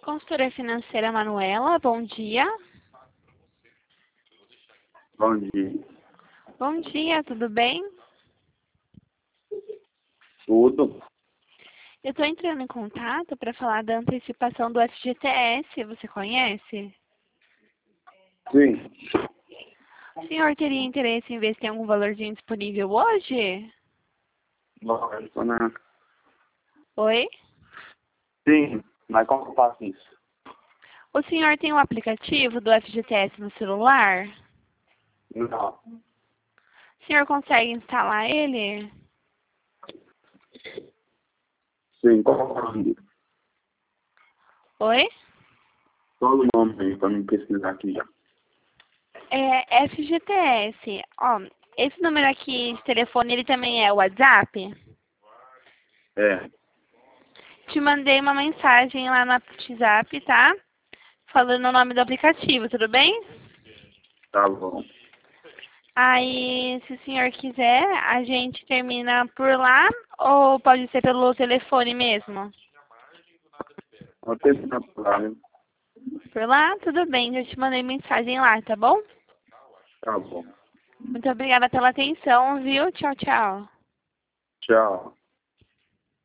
Consultora financeira Manuela, bom dia. Bom dia. Bom dia, tudo bem? Tudo? Eu estou entrando em contato para falar da antecipação do FGTS, você conhece? Sim. O senhor teria interesse em ver se tem algum valorzinho disponível hoje? Lógico, né? Oi? Sim, mas como que eu faço isso? O senhor tem um aplicativo do FGTS no celular? Não. O senhor consegue instalar ele? Sim, qual é o nome? Oi? Todo o nome aí pra me pesquisar aqui já. É FGTS. Ó, esse número aqui de telefone, ele também é o WhatsApp? É, Te mandei uma mensagem lá no WhatsApp, tá? Falando o nome do aplicativo, tudo bem? tá bom. Aí, se o senhor quiser, a gente termina por lá ou pode ser pelo telefone mesmo? Vou terminar por lá, né? Por lá? Tudo bem, eu te mandei mensagem lá, tá bom? Tá bom. Muito obrigada pela atenção, viu? Tchau, tchau. Tchau.